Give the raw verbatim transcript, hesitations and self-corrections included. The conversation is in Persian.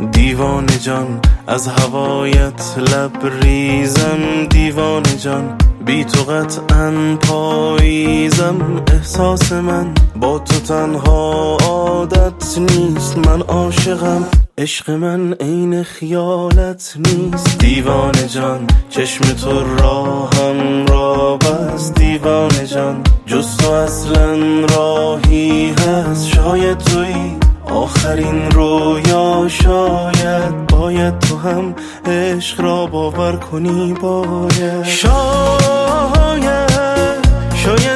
دیوانه جان از هوایت لبریزم، دیوانه جان بی تو قطعاً پاییزم. احساس من با تو تنها عادت نیست، من عاشقم، عشق من عین خیالت نیست. دیوانه جان چشم تو راهم را بست، دیوانه جان جز تو اصلا راهی هست. شاید تویی آخرین رویا، شاید باید تو هم عشق را باور کنی، باید شاید شاید